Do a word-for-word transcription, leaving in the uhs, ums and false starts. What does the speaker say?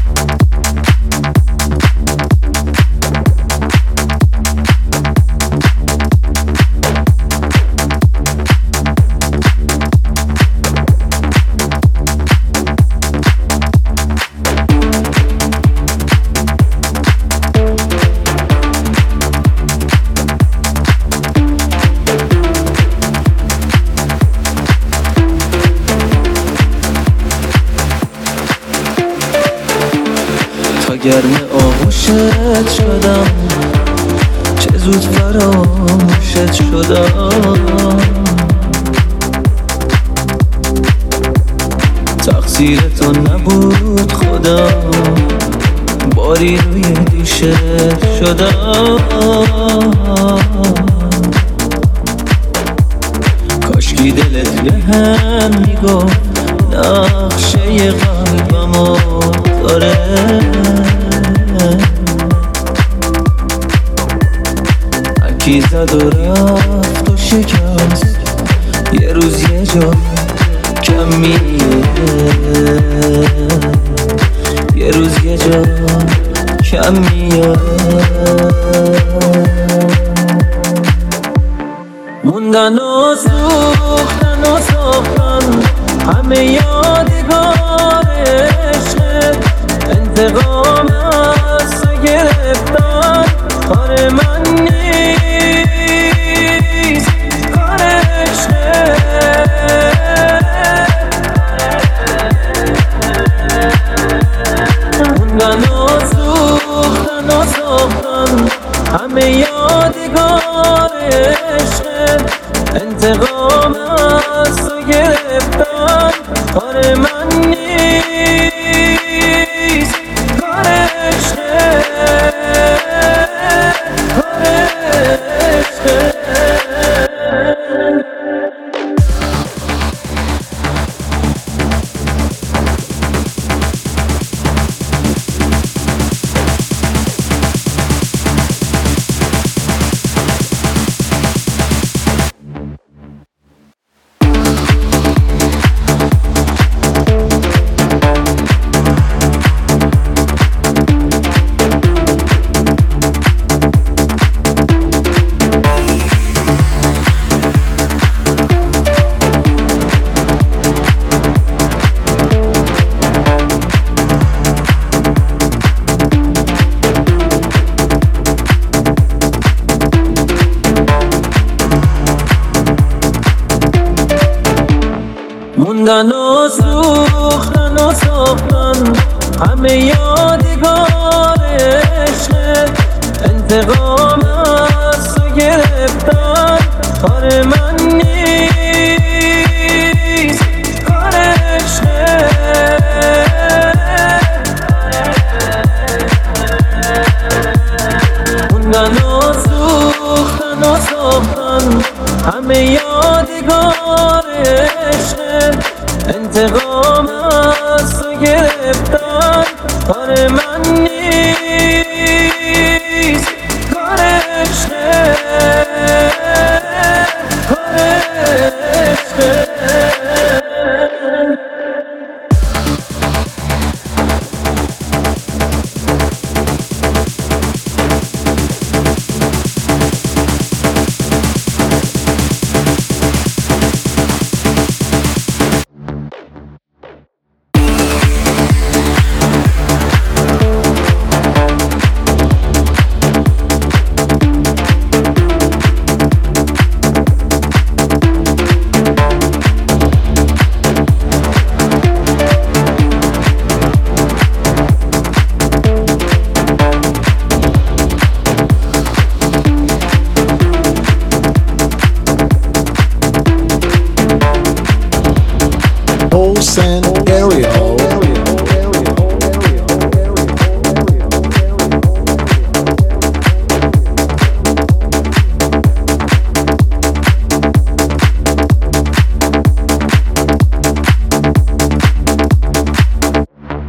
گرم آغوشت شدم، چه زود فراموشت شدم. تقصیر تو نبود خدا، باری روی دوشت شدم. کاشکی دلت به هم میگفت نقشه قلبمو داره. کی زد و رفت و شکست، یه روز یه جا کمیه، یه روز یه جا کمیه. موندن و سوختن و ساختن همه یادگار عشقت. انتقام از تو گرفتن کار من نیست، کار عشقت. موندن و سوختن و ساختن همه یادگار عشقت. انتقام از تو گرفتن کار من نیست، کار عشقت، کار عشقت. موندن و سوختن و ساختن همه یادگار عشقت. انتقام از تو گرفتن کار من نیست، کار عشقت. موندن و سوختن و ساختن همه یادگار عشقت. انتقام از تو گرفتن کار من نیست، کار عشقت، کار عشقت. San Area.